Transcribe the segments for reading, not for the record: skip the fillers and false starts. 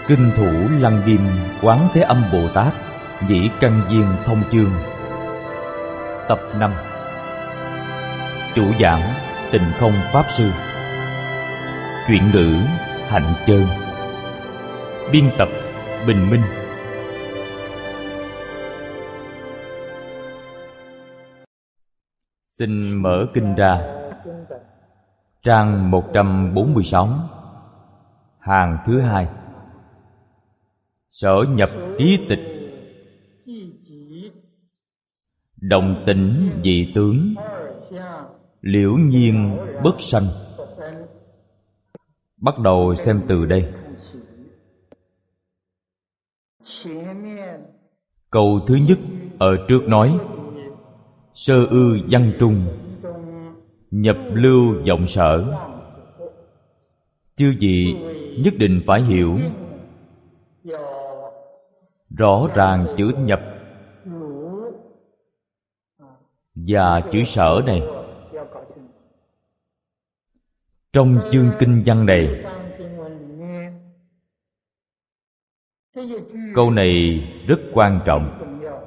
Kinh thủ Lăng Nghiêm Quán Thế Âm Bồ Tát Nhĩ Căn Viên Thông Chương. Tập 5. Chủ giảng Tịnh Không Pháp Sư. Chuyển ngữ Hạnh Chơn. Biên tập Bình Minh. Xin mở kinh ra. Trang 146, hàng thứ 2. Sở nhập ký tịch. Động tĩnh dị tướng, liễu nhiên bất sanh. Bắt đầu xem từ đây. Câu thứ nhất ở trước nói: sơ ư văn trung, nhập lưu vọng sở. Chư vị nhất định phải hiểu rõ ràng chữ nhập và chữ sở này. Trong chương kinh văn này, câu này rất quan trọng.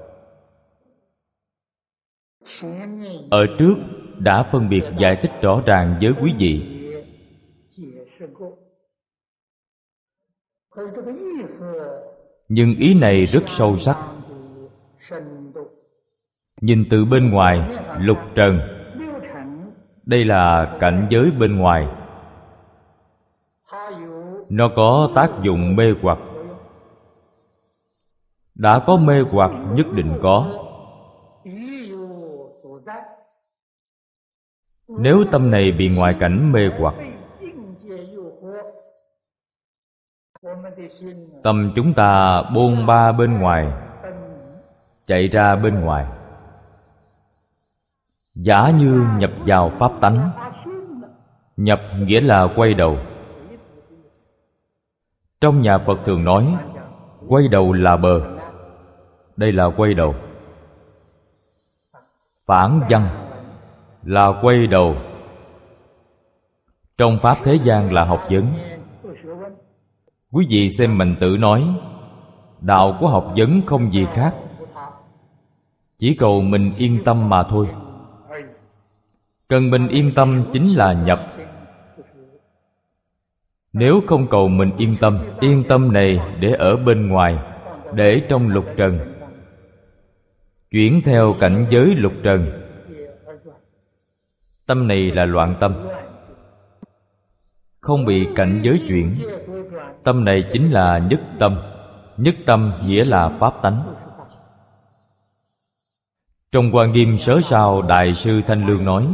Ở trước đã phân biệt giải thích rõ ràng với quý vị. Nhưng ý này rất sâu sắc. Nhìn từ bên ngoài, lục trần, đây là cảnh giới bên ngoài. Nó có tác dụng mê hoặc. Đã có mê hoặc nhất định có. Nếu tâm này bị ngoại cảnh mê hoặc, tâm chúng ta bôn ba bên ngoài, chạy ra bên ngoài, giả như nhập vào pháp tánh. Nhập nghĩa là quay đầu. Trong nhà Phật thường nói quay đầu là bờ. Đây là quay đầu. Phản văn là quay đầu. Trong pháp thế gian là học vấn. Quý vị xem Mạnh Tử nói, đạo của học vấn không gì khác, chỉ cầu mình yên tâm mà thôi. Cần mình yên tâm chính là nhập. Nếu không cầu mình yên tâm này để ở bên ngoài, để trong lục trần, chuyển theo cảnh giới lục trần, tâm này là loạn tâm, không bị cảnh giới chuyển. Tâm này chính là nhất tâm. Nhất tâm nghĩa là pháp tánh. Trong Hoa Nghiêm Sớ Sao, Đại sư Thanh Lương nói,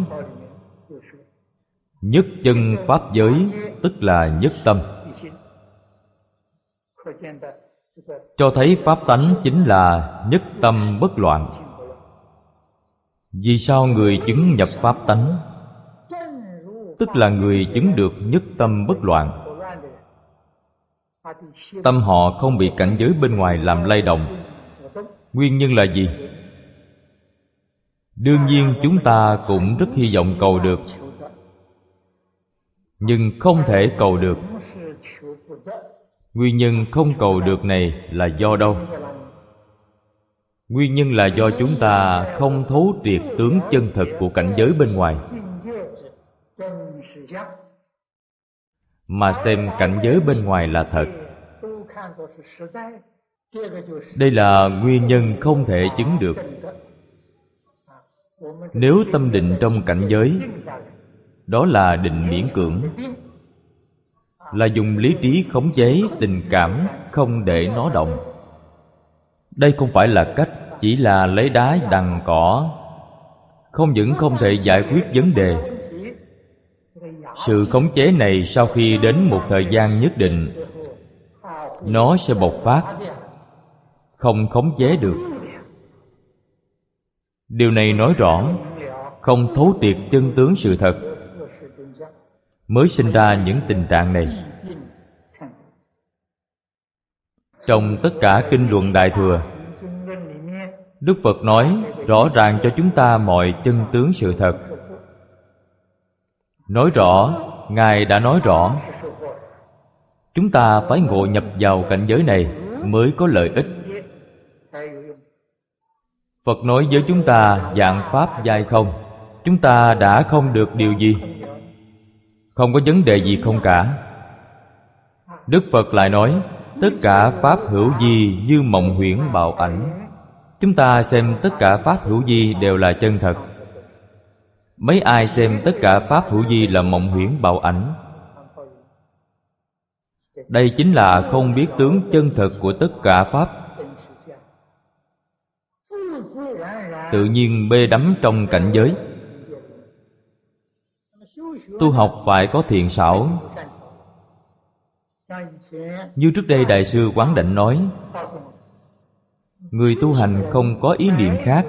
nhất chân pháp giới tức là nhất tâm. Cho thấy pháp tánh chính là nhất tâm bất loạn. Vì sao người chứng nhập pháp tánh? Tức là người chứng được nhất tâm bất loạn. Tâm họ không bị cảnh giới bên ngoài làm lay động. Nguyên nhân là gì? Đương nhiên chúng ta cũng rất hy vọng cầu được, nhưng không thể cầu được. Nguyên nhân không cầu được này là do đâu? Nguyên nhân là do chúng ta không thấu triệt tướng chân thực của cảnh giới bên ngoài, mà xem cảnh giới bên ngoài là thật. Đây là nguyên nhân không thể chứng được. Nếu tâm định trong cảnh giới, đó là định miễn cưỡng, là dùng lý trí khống chế tình cảm, không để nó động. Đây không phải là cách, chỉ là lấy đá đằng cỏ, không những không thể giải quyết vấn đề. Sự khống chế này sau khi đến một thời gian nhất định, nó sẽ bộc phát, không khống chế được. Điều này nói rõ không thấu triệt chân tướng sự thật, mới sinh ra những tình trạng này. Trong tất cả kinh luận Đại Thừa, Đức Phật nói rõ ràng cho chúng ta mọi chân tướng sự thật. Nói rõ, Ngài đã nói rõ Chúng ta phải ngộ nhập vào cảnh giới này mới có lợi ích. Phật nói với chúng ta vạn pháp giai không. Chúng ta đã không được điều gì, không có vấn đề gì không cả. Đức Phật lại nói tất cả pháp hữu vi như mộng huyễn bạo ảnh. Chúng ta xem tất cả pháp hữu vi đều là chân thật. Mấy ai xem tất cả pháp hữu vi là mộng huyễn bạo ảnh? Đây chính là không biết tướng chân thật của tất cả pháp, tự nhiên mê đắm trong cảnh giới. Tu học phải có thiện xảo. Như trước đây Đại sư Quán Đảnh nói, người tu hành không có ý niệm khác,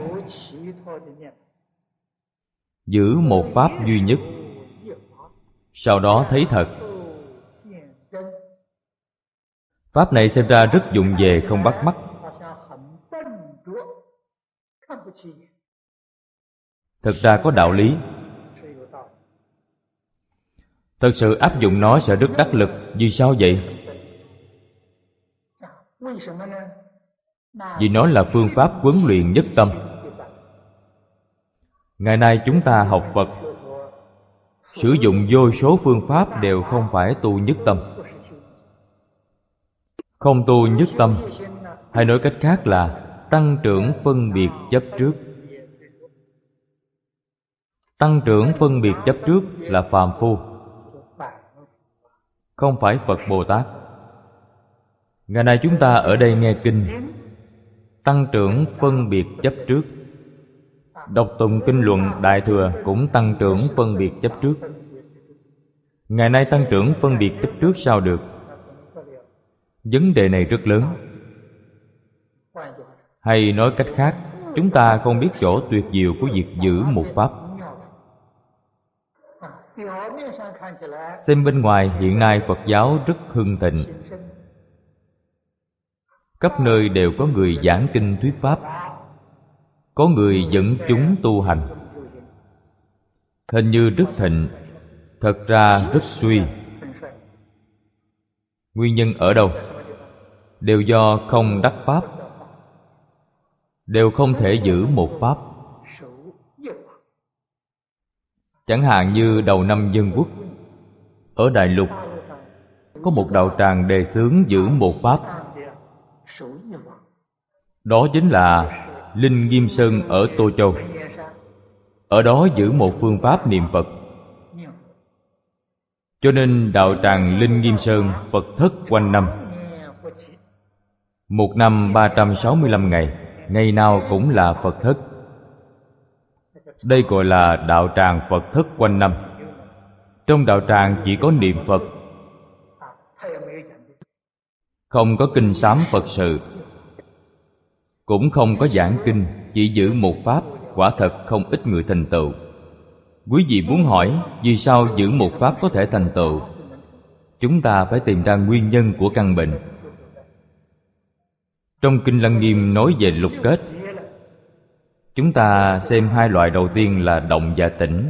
giữ một pháp duy nhất, sau đó thấy thật. Pháp này xem ra rất vụng về, không bắt mắt. Thực ra có đạo lý. Thật sự áp dụng nó sẽ rất đắc lực. Vì sao vậy? Vì nó là phương pháp huấn luyện nhất tâm. Ngày nay chúng ta học Phật, sử dụng vô số phương pháp đều không phải tu nhất tâm. Không tu nhất tâm, hay nói cách khác là tăng trưởng phân biệt chấp trước. Tăng trưởng phân biệt chấp trước là phàm phu, không phải Phật Bồ Tát. Ngày nay chúng ta ở đây nghe kinh, tăng trưởng phân biệt chấp trước. Đọc tụng kinh luận Đại Thừa cũng tăng trưởng phân biệt chấp trước. Ngày nay tăng trưởng phân biệt chấp trước sao được? Vấn đề này rất lớn. Hay nói cách khác, chúng ta không biết chỗ tuyệt diệu của việc giữ một pháp. Xem bên ngoài hiện nay Phật giáo rất hưng thịnh, khắp nơi đều có người giảng kinh thuyết pháp, có người dẫn chúng tu hành. Hình như rất thịnh, thật ra rất suy. Nguyên nhân ở đâu? Đều do không đắc pháp, đều không thể giữ một pháp. Chẳng hạn như đầu năm Dân Quốc, ở Đại Lục có một đạo tràng đề xướng giữ một pháp. Đó chính là Linh Nghiêm Sơn ở Tô Châu. Ở đó giữ một phương pháp niệm Phật. Cho nên đạo tràng Linh Nghiêm Sơn Phật thất quanh năm. Một năm 365 ngày, ngày nào cũng là Phật thất. Đây gọi là đạo tràng Phật thất quanh năm. Trong đạo tràng chỉ có niệm Phật, không có kinh sám Phật sự, cũng không có giảng kinh, chỉ giữ một pháp. Quả thật không ít người thành tựu. Quý vị muốn hỏi vì sao giữ một pháp có thể thành tựu? Chúng ta phải tìm ra nguyên nhân của căn bệnh. Trong Kinh Lăng Nghiêm nói về lục kết. Chúng ta xem hai loại đầu tiên là động và tĩnh.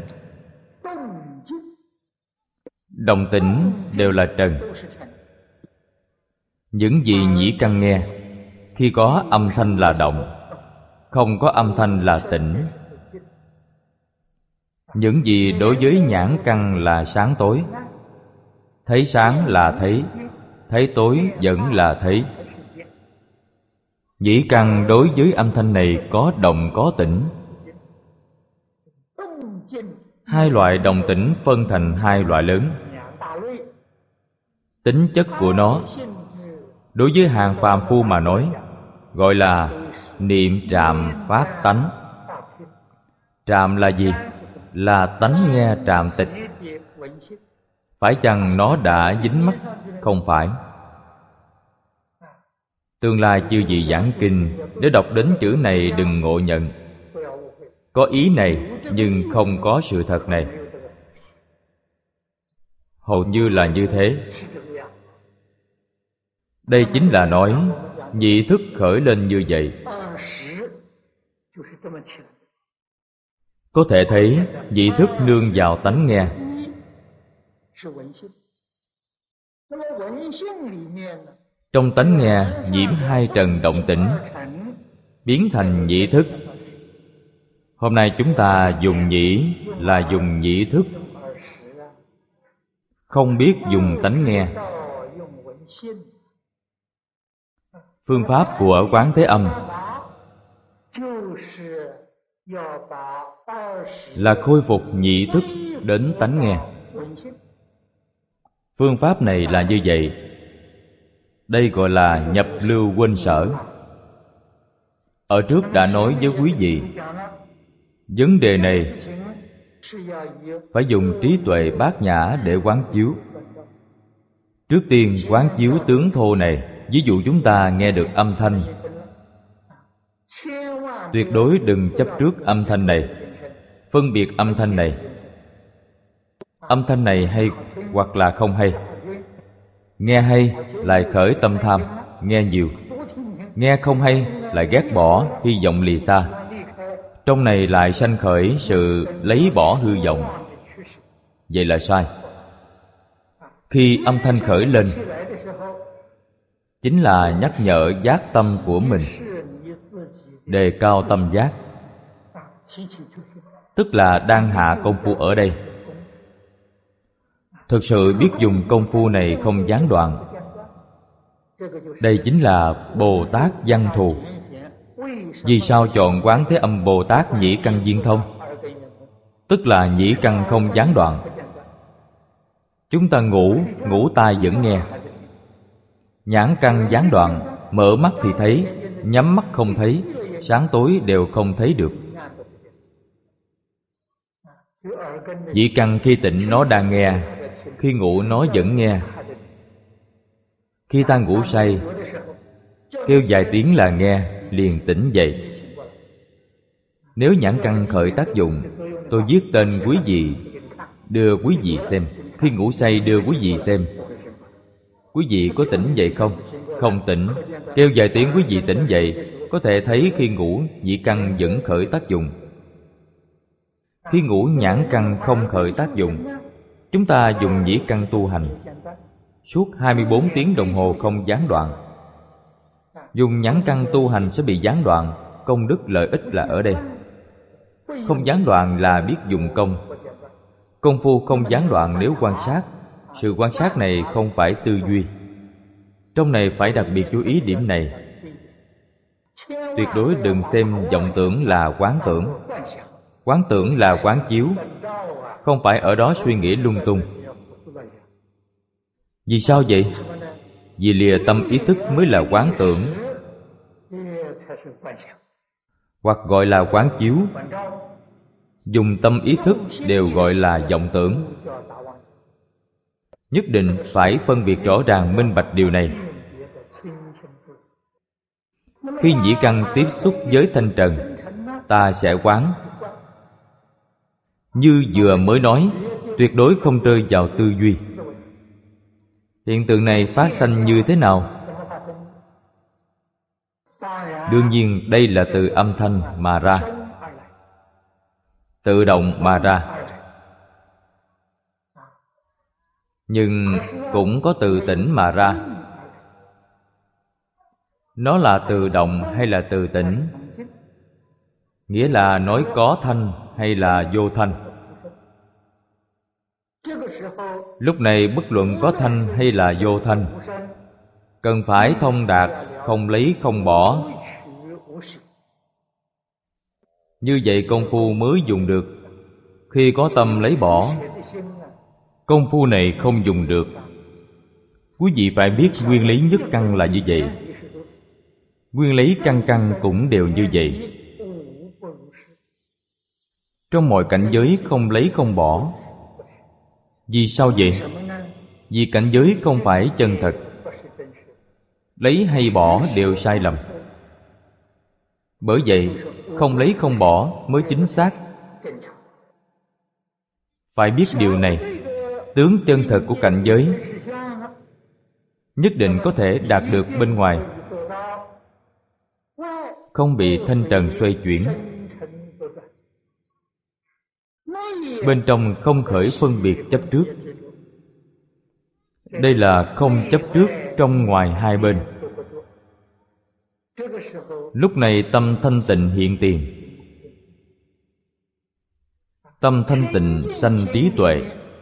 Động tĩnh đều là trần. Những gì nhĩ căn nghe, khi có âm thanh là động, không có âm thanh là tĩnh. Những gì đối với nhãn căn là sáng tối, thấy sáng là thấy, thấy tối vẫn là thấy. Nhĩ căn đối với âm thanh này có động có tĩnh. Hai loại động tĩnh phân thành hai loại lớn. Tính chất của nó, đối với hàng phàm phu mà nói, gọi là niệm trạm phát tánh. Trạm là gì? Là tánh nghe trạm tịch. Phải chăng nó đã dính mắt? Không phải. Tương lai chư vị giảng kinh, nếu đọc đến chữ này đừng ngộ nhận. Có ý này nhưng không có sự thật này. Hầu như là như thế. Đây chính là nói nhị thức khởi lên như vậy. Có thể thấy nhị thức nương vào tánh nghe. Trong tánh nghe nhiễm hai trần động tĩnh, biến thành nhĩ thức. Hôm nay chúng ta dùng nhĩ là dùng nhĩ thức, không biết dùng tánh nghe. Phương pháp của Quán Thế Âm là khôi phục nhĩ thức đến tánh nghe. Phương pháp này là như vậy. Đây gọi là nhập lưu quên sở. Ở trước đã nói với quý vị, vấn đề này phải dùng trí tuệ bát nhã để quán chiếu. Trước tiên quán chiếu tướng thô này. Ví dụ chúng ta nghe được âm thanh, tuyệt đối đừng chấp trước âm thanh này, phân biệt âm thanh này. Âm thanh này hay hoặc là không hay. Nghe hay lại khởi tâm tham, nghe nhiều. Nghe không hay lại ghét bỏ, hy vọng lìa xa. Trong này lại sanh khởi sự lấy bỏ hư vọng. Vậy là sai. Khi âm thanh khởi lên, chính là nhắc nhở giác tâm của mình, đề cao tâm giác, tức là đang hạ công phu ở đây. Thực sự biết dùng công phu này không gián đoạn. Đây chính là Bồ Tát Văn Thù. Vì sao chọn Quán Thế Âm Bồ Tát nhĩ căn viên thông? Tức là nhĩ căn không gián đoạn. Chúng ta ngủ tai vẫn nghe. Nhãn căn gián đoạn, mở mắt thì thấy, nhắm mắt không thấy, sáng tối đều không thấy được. Nhĩ căn khi tịnh nó đang nghe, khi ngủ nó vẫn nghe. Khi ta ngủ say, kêu vài tiếng là nghe, liền tỉnh dậy. Nếu nhãn căn khởi tác dụng, tôi viết tên quý vị, đưa quý vị xem. Khi ngủ say đưa quý vị xem. Quý vị có tỉnh dậy không? Không tỉnh. Kêu vài tiếng quý vị tỉnh dậy. Có thể thấy khi ngủ nhĩ căn vẫn khởi tác dụng. Khi ngủ nhãn căn không khởi tác dụng. Chúng ta dùng nhĩ căn tu hành suốt 24 tiếng đồng hồ không gián đoạn. Dùng nhãn căn tu hành sẽ bị gián đoạn. Công đức lợi ích là ở đây. Không gián đoạn là biết dùng công. Công phu không gián đoạn nếu quan sát. Sự quan sát này không phải tư duy. Trong này phải đặc biệt chú ý điểm này. Tuyệt đối đừng xem vọng tưởng là quán tưởng. Quán tưởng là quán chiếu, không phải ở đó suy nghĩ lung tung. Vì sao vậy? Vì lìa tâm ý thức mới là quán tưởng, hoặc gọi là quán chiếu. Dùng tâm ý thức đều gọi là vọng tưởng. Nhất định phải phân biệt rõ ràng minh bạch điều này. Khi nhĩ căn tiếp xúc với thanh trần, ta sẽ quán. Như vừa mới nói, tuyệt đối không rơi vào tư duy. Hiện tượng này phát sanh như thế nào? Đương nhiên đây là từ âm thanh mà ra, tự động mà ra. Nhưng cũng có từ tỉnh mà ra. Nó là tự động hay là từ tỉnh? Nghĩa là nói có thanh hay là vô thanh. Lúc này bất luận có thanh hay là vô thanh, cần phải thông đạt, không lấy không bỏ. Như vậy công phu mới dùng được. Khi có tâm lấy bỏ, công phu này không dùng được. Quý vị phải biết nguyên lý nhất căn là như vậy. Nguyên lý căn căn cũng đều như vậy. Trong mọi cảnh giới không lấy không bỏ. Vì sao vậy? Vì cảnh giới không phải chân thật. Lấy hay bỏ đều sai lầm. Bởi vậy không lấy không bỏ mới chính xác. Phải biết điều này. Tướng chân thật của cảnh giới nhất định có thể đạt được bên ngoài, không bị thanh trần xoay chuyển. Bên trong không khởi phân biệt chấp trước. Đây là không chấp trước trong ngoài hai bên. Lúc này tâm thanh tịnh hiện tiền. Tâm thanh tịnh sanh trí tuệ.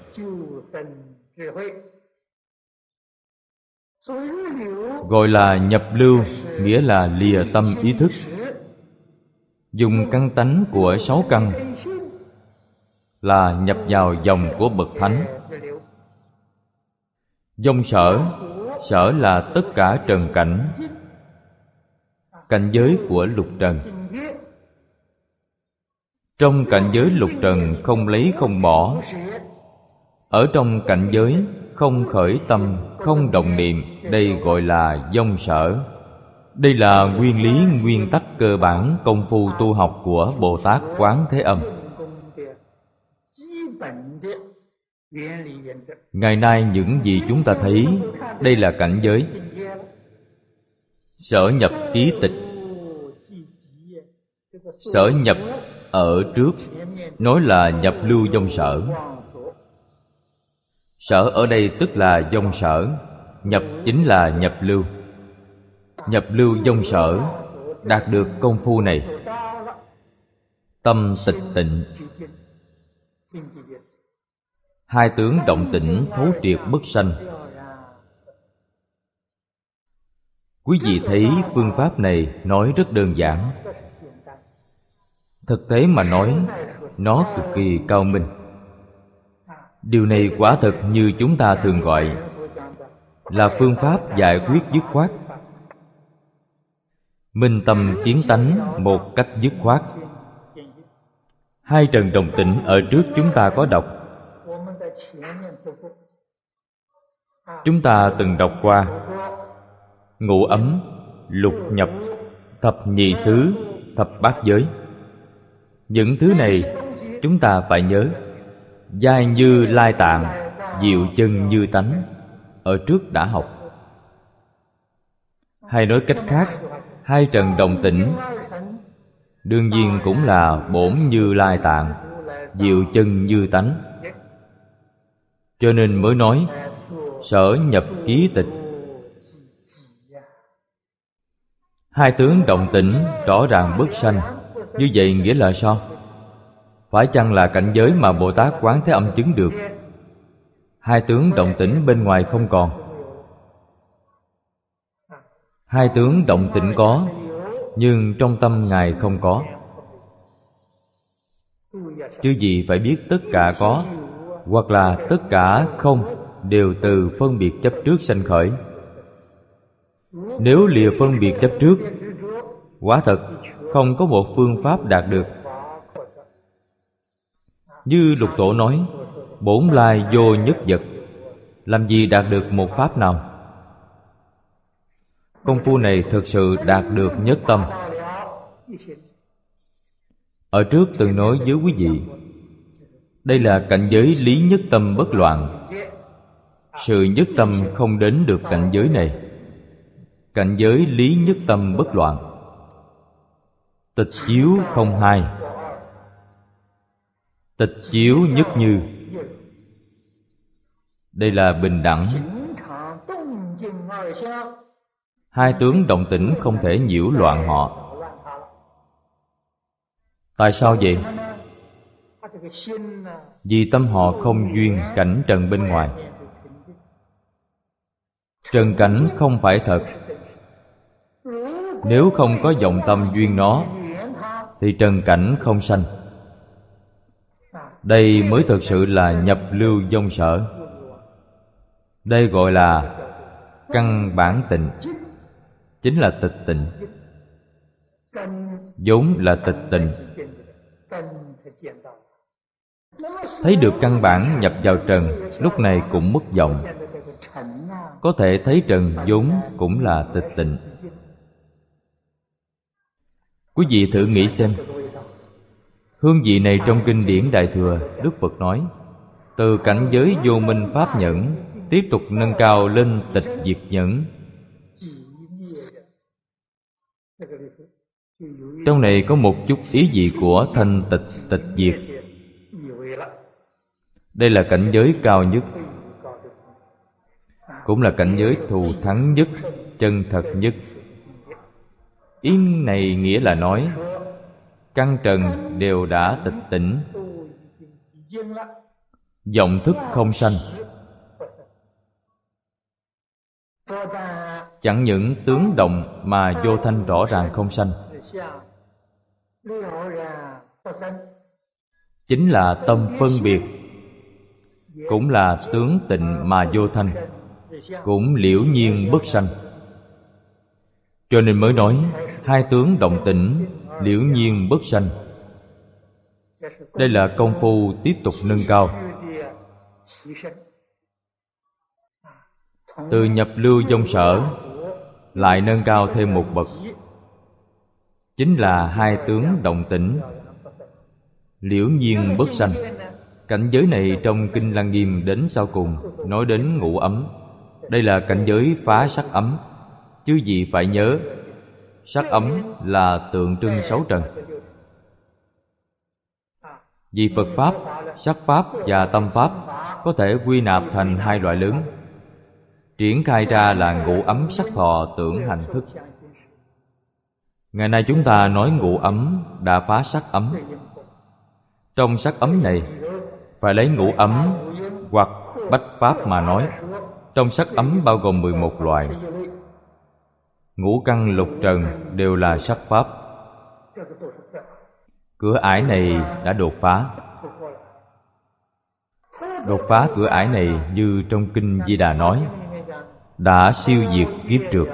Gọi là nhập lưu, nghĩa là lìa tâm ý thức. Dùng căn tánh của 6 căn là nhập vào dòng của bậc thánh. Dông sở, sở là tất cả trần cảnh, cảnh giới của lục trần. Trong cảnh giới lục trần không lấy không bỏ. Ở trong cảnh giới không khởi tâm, không động niệm, đây gọi là dông sở. Đây là nguyên lý, nguyên tắc cơ bản công phu tu học của Bồ Tát Quán Thế Âm. Ngày nay những gì chúng ta thấy, đây là cảnh giới. Sở nhập ký tịch. Sở nhập ở trước, nói là nhập lưu dông sở. Sở ở đây tức là dông sở, nhập chính là nhập lưu. Nhập lưu dông sở, đạt được công phu này, tâm tịch tịnh, hai tướng động tĩnh thấu triệt bất sanh. Quý vị thấy phương pháp này nói rất đơn giản. Thực tế mà nói, nó cực kỳ cao minh. Điều này quả thực như chúng ta thường gọi là phương pháp giải quyết dứt khoát. Minh tâm kiến tánh một cách dứt khoát. Hai trần đồng tĩnh ở trước chúng ta có đọc. Chúng ta từng đọc qua ngũ ấm, lục nhập, thập nhị xứ, thập bát giới. Những thứ này chúng ta phải nhớ. Giai như lai tạng, diệu chân như tánh, ở trước đã học. Hay nói cách khác, hai trần đồng tĩnh đương nhiên cũng là bổn như lai tạng, diệu chân như tánh. Cho nên mới nói sở nhập ký tịch. Hai tướng động tĩnh rõ ràng bất sanh. Như vậy nghĩa là sao? Phải chăng là cảnh giới mà Bồ Tát Quán Thế Âm chứng được? Hai tướng động tĩnh bên ngoài không còn. Hai tướng động tĩnh có, nhưng trong tâm Ngài không có. Chứ gì phải biết tất cả có, hoặc là tất cả không, đều từ phân biệt chấp trước sanh khởi. Nếu lìa phân biệt chấp trước, quả thật không có một phương pháp đạt được. Như Lục Tổ nói, bổn lai vô nhất vật, làm gì đạt được một pháp nào? Công phu này thực sự đạt được nhất tâm. Ở trước từng nói với quý vị, đây là cảnh giới lý nhất tâm bất loạn. Sự nhất tâm không đến được cảnh giới này. Cảnh giới lý nhất tâm bất loạn. Tịch chiếu không hai, tịch chiếu nhất như. Đây là bình đẳng. Hai tướng động tĩnh không thể nhiễu loạn họ. Tại sao vậy? Vì tâm họ không duyên cảnh trần bên ngoài. Trần cảnh không phải thật. Nếu không có vọng tâm duyên nó, thì trần cảnh không sanh. Đây mới thực sự là nhập lưu vong sở. Đây gọi là căn bản tịnh, chính là tịch tịnh. Vốn là tịch tịnh. Thấy được căn bản nhập vào trần, lúc này cũng mất vọng. Có thể thấy trần vốn cũng là tịch tịnh. Quý vị thử nghĩ xem, hương vị này trong kinh điển Đại Thừa, Đức Phật nói, từ cảnh giới vô minh pháp nhẫn tiếp tục nâng cao lên tịch diệt nhẫn. Trong này có một chút ý vị của thanh tịch tịch diệt. Đây là cảnh giới cao nhất. cũng là cảnh giới thù thắng nhất, chân thật nhất. Ý này nghĩa là nói căn trần đều đã tịch tỉnh, vọng thức không sanh. Chẳng những tướng động mà vô thanh rõ ràng không sanh, chính là tâm phân biệt, cũng là tướng tịnh mà vô thanh, cũng liễu nhiên bất sanh. Cho nên mới nói hai tướng động tĩnh, liễu nhiên bất sanh. Đây là công phu tiếp tục nâng cao, từ nhập lưu vong sở lại nâng cao thêm một bậc, chính là hai tướng động tĩnh, liễu nhiên bất sanh. Cảnh giới này trong Kinh Lăng Nghiêm đến sau cùng nói đến ngũ ấm. Đây là cảnh giới phá sắc ấm. Chứ gì phải nhớ, sắc ấm là tượng trưng sáu trần. Vì Phật Pháp, sắc Pháp và tâm Pháp có thể quy nạp thành hai loại lớn, triển khai ra là ngũ ấm sắc thọ tưởng hành thức. Ngày nay chúng ta nói ngũ ấm đã phá sắc ấm. Trong sắc ấm này phải lấy ngũ ấm hoặc bách pháp mà nói. Trong sắc ấm bao gồm 11 loại. Ngũ căn lục trần đều là sắc pháp. Cửa ải này đã đột phá. Đột phá cửa ải này như trong Kinh Di Đà nói, đã siêu diệt kiếp trượt.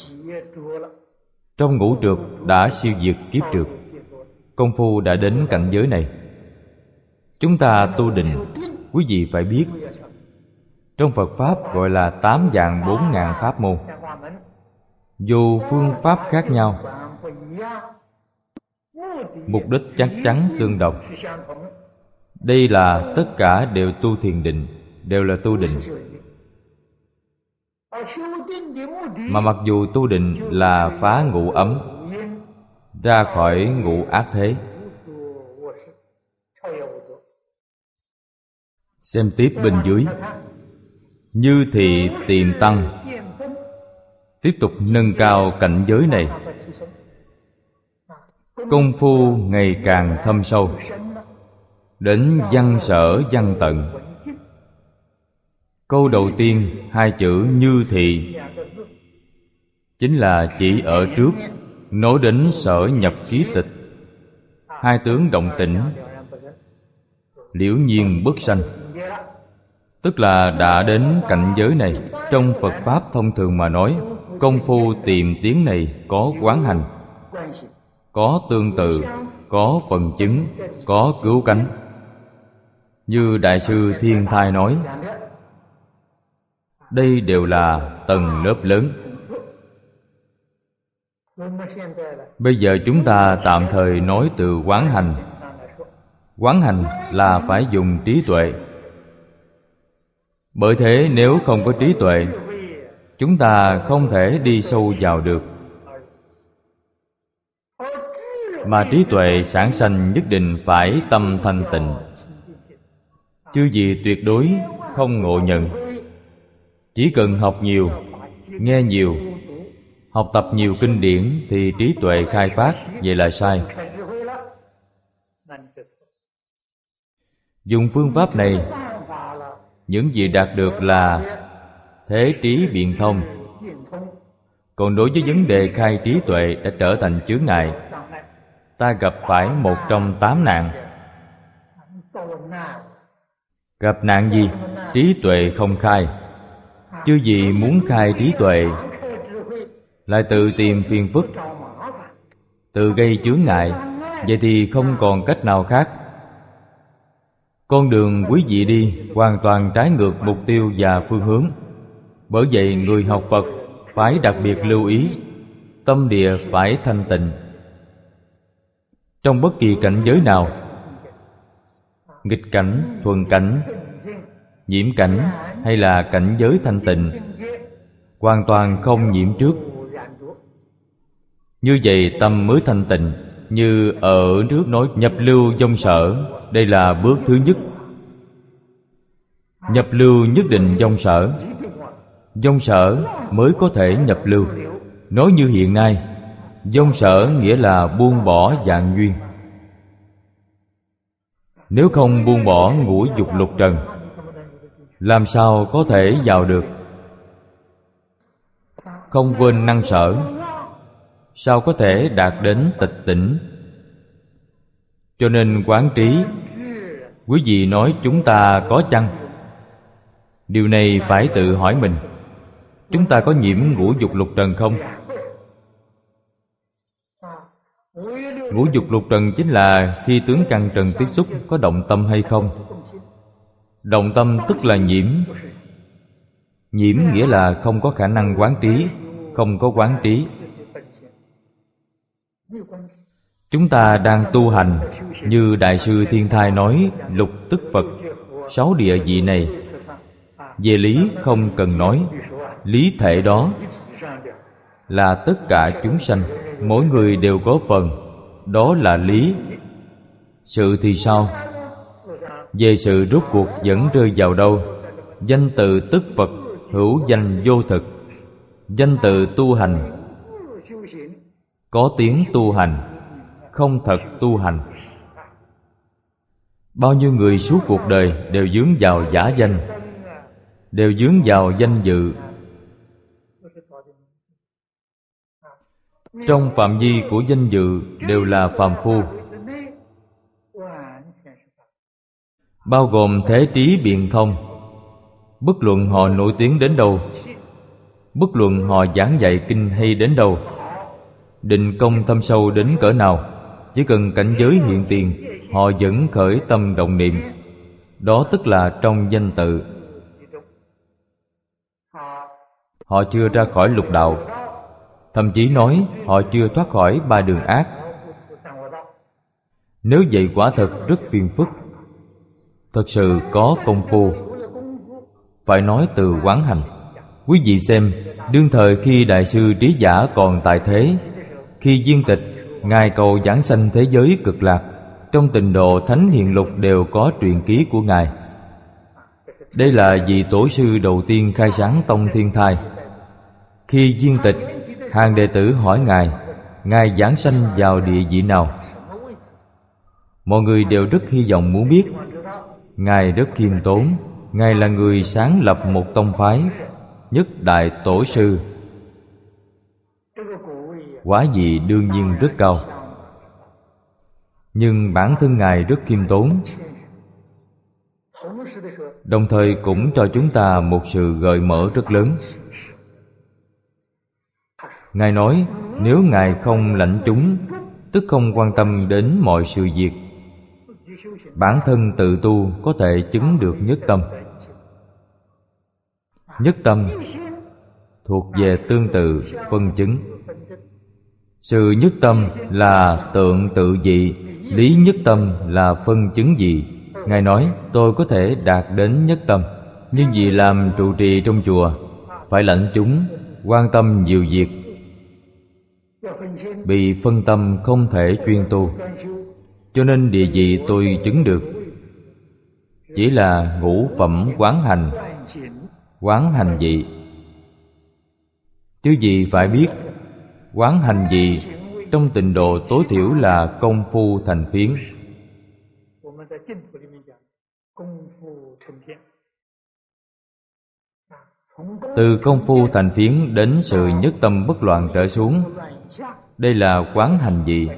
Trong ngũ trượt đã siêu diệt kiếp trượt. Công phu đã đến cảnh giới này. Chúng ta tu định, quý vị phải biết, trong Phật Pháp gọi là 8 vạn 4 ngàn pháp môn. Dù phương pháp khác nhau, mục đích chắc chắn tương đồng. Đây là tất cả đều tu thiền định, đều là tu định. Mà mặc dù tu định là phá ngũ ấm, ra khỏi ngũ ác thế. Xem tiếp bên dưới. Như thị tìm tăng, tiếp tục nâng cao cảnh giới này. Công phu ngày càng thâm sâu, đến văn sở văn tận. Câu đầu tiên hai chữ như thị chính là chỉ ở trước nói đến sở nhập ký tịch, hai tướng động tĩnh, liễu nhiên bất sanh. Tức là đã đến cảnh giới này. Trong Phật Pháp thông thường mà nói, công phu tìm tiếng này có quán hành, có tương tự, có phần chứng, có cứu cánh. Như Đại sư Thiên Thai nói, đây đều là tầng lớp lớn. Bây giờ chúng ta tạm thời nói từ quán hành. Quán hành là phải dùng trí tuệ. Bởi thế nếu không có trí tuệ, chúng ta không thể đi sâu vào được. Mà trí tuệ sản sanh nhất định phải tâm thanh tịnh. Chứ gì tuyệt đối không ngộ nhận. Chỉ cần học nhiều, nghe nhiều, học tập nhiều kinh điển thì trí tuệ khai phát, vậy là sai. Dùng phương pháp này, những gì đạt được là thế trí biện thông. Còn đối với vấn đề khai trí tuệ đã trở thành chướng ngại. Ta gặp phải một trong 8 nạn. Gặp nạn gì? Trí tuệ không khai. Chứ gì muốn khai trí tuệ lại tự tìm phiền phức, tự gây chướng ngại. Vậy thì không còn cách nào khác. Con đường quý vị đi hoàn toàn trái ngược mục tiêu và phương hướng. Bởi vậy người học Phật phải đặc biệt lưu ý, tâm địa phải thanh tịnh. Trong bất kỳ cảnh giới nào, nghịch cảnh, thuần cảnh, nhiễm cảnh hay là cảnh giới thanh tịnh, hoàn toàn không nhiễm trước. Như vậy tâm mới thanh tịnh. Như ở trước nói nhập lưu vong sở, đây là bước thứ nhất. Nhập lưu nhất định vong sở. vong sở mới có thể nhập lưu. Nói như hiện nay, vong sở nghĩa là buông bỏ vạn duyên. Nếu không buông bỏ ngũ dục lục trần, làm sao có thể vào được? Không quên năng sở, sao có thể đạt đến tịch tỉnh? Cho nên quán trí, quý vị nói chúng ta có chăng? Điều này phải tự hỏi mình. Chúng ta có nhiễm ngũ dục lục trần không? Ngũ dục lục trần chính là khi tướng căn trần tiếp xúc có động tâm hay không. Động tâm tức là nhiễm. Nhiễm nghĩa là không có khả năng quán trí, không có quán trí. Chúng ta đang tu hành, như Đại sư Thiên Thai nói, lục tức Phật, 6 địa vị này. Về lý không cần nói, lý thể đó là tất cả chúng sanh, mỗi người đều có phần, đó là lý. Sự thì sao? Về sự rốt cuộc vẫn rơi vào đâu? Danh từ tức Phật, hữu danh vô thực. Danh từ tu hành, có tiếng tu hành, không thật tu hành. Bao nhiêu người suốt cuộc đời đều vướng vào giả danh, đều vướng vào danh dự. Trong phạm vi của danh dự đều là phàm phu, bao gồm thế trí biện thông. Bất luận họ nổi tiếng đến đâu, bất luận họ giảng dạy kinh hay đến đâu, định công thâm sâu đến cỡ nào, chỉ cần cảnh giới hiện tiền, họ vẫn khởi tâm động niệm. Đó tức là trong danh tự. Họ chưa ra khỏi lục đạo, thậm chí nói họ chưa thoát khỏi 3 đường ác. Nếu vậy quả thật rất phiền phức. Thật sự có công phu, phải nói từ quán hành. Quý vị xem, đương thời khi Đại sư Trí Giả còn tại thế, khi viên tịch, Ngài cầu giảng sanh thế giới cực lạc, trong Tịnh Độ Thánh Hiền Lục đều có truyện ký của Ngài. Đây là vị tổ sư đầu tiên khai sáng tông Thiên Thai. Khi viên tịch, hàng đệ tử hỏi Ngài giảng sanh vào địa vị nào? Mọi người đều rất hy vọng muốn biết. Ngài rất khiêm tốn, Ngài là người sáng lập một tông phái, nhất đại tổ sư. Quả vị đương nhiên rất cao. Nhưng bản thân Ngài rất khiêm tốn, đồng thời cũng cho chúng ta một sự gợi mở rất lớn. Ngài nói nếu Ngài không lãnh chúng, tức không quan tâm đến mọi sự việc, bản thân tự tu có thể chứng được nhất tâm. Nhất tâm thuộc về tương tự phân chứng. Sự nhất tâm là tượng tự vị, lý nhất tâm là phân chứng vị. Ngài nói tôi có thể đạt đến nhất tâm, nhưng vì làm trụ trì trong chùa, phải lãnh chúng, quan tâm nhiều việc, bị phân tâm không thể chuyên tu, cho nên địa vị tôi chứng được chỉ là ngũ phẩm quán hành vị. Chứ gì phải biết, quán hành vị trong Tịnh Độ tối thiểu là công phu thành phiến. Từ công phu thành phiến đến sự nhất tâm bất loạn trở xuống, đây là quán hành vị.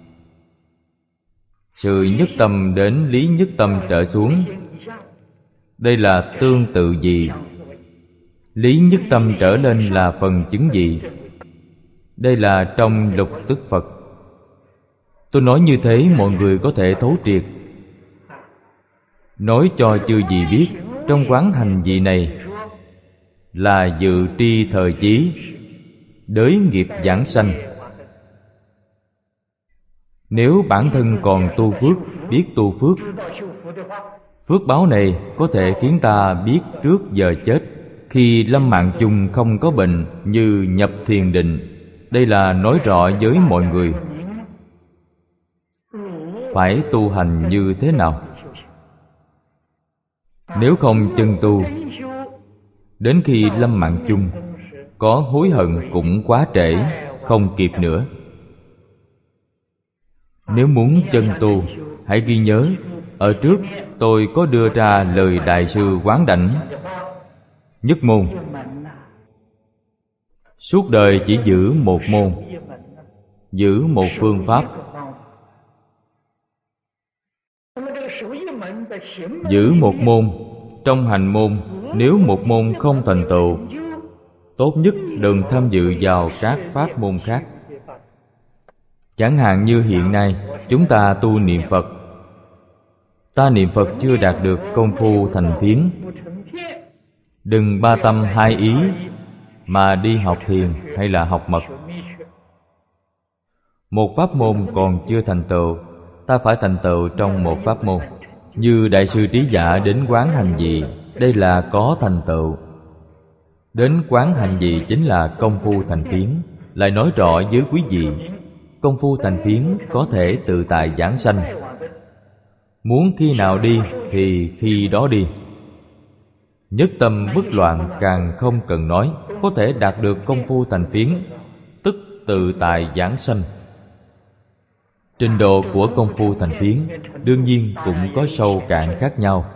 Sự nhất tâm đến lý nhất tâm trở xuống, đây là tương tự vị. Lý nhất tâm trở lên là phần chứng vị, đây là trong lục tức Phật. Tôi nói như thế mọi người có thể thấu triệt. Nói cho chư vị biết, trong quán hành vị này là dự tri thời chí, đới nghiệp giảng sanh. Nếu bản thân còn tu phước, biết tu phước, phước báo này có thể khiến ta biết trước giờ chết, khi lâm mạng chung không có bệnh, như nhập thiền định. Đây là nói rõ với mọi người phải tu hành như thế nào. Nếu không chân tu, Đến khi lâm mạng chung, có hối hận cũng quá trễ, không kịp nữa. Nếu muốn chân tu, hãy ghi nhớ, ở trước tôi có đưa ra lời Đại sư Quán Đảnh: nhất môn. Suốt đời chỉ giữ một môn, giữ một phương pháp. Giữ một môn, trong hành môn, nếu một môn không thành tựu, tốt nhất đừng tham dự vào các pháp môn khác. Chẳng hạn như hiện nay chúng ta tu niệm Phật, ta niệm Phật chưa đạt được công phu thành thiến, đừng ba tâm hai ý mà đi học thiền hay là học mật. Một pháp môn còn chưa thành tựu, ta phải thành tựu trong một pháp môn. Như Đại sư Trí Giả đến quán hành vị, đây là có thành tựu. Đến quán hành vị chính là công phu thành thiến. Lại nói rõ với quý vị, công phu thành thiến có thể tự tại giảng sanh. Muốn khi nào đi thì khi đó đi. Nhất tâm bất loạn càng không cần nói, có thể đạt được công phu thành thiến, tức tự tại giảng sanh. Trình độ của công phu thành thiến đương nhiên cũng có sâu cạn khác nhau.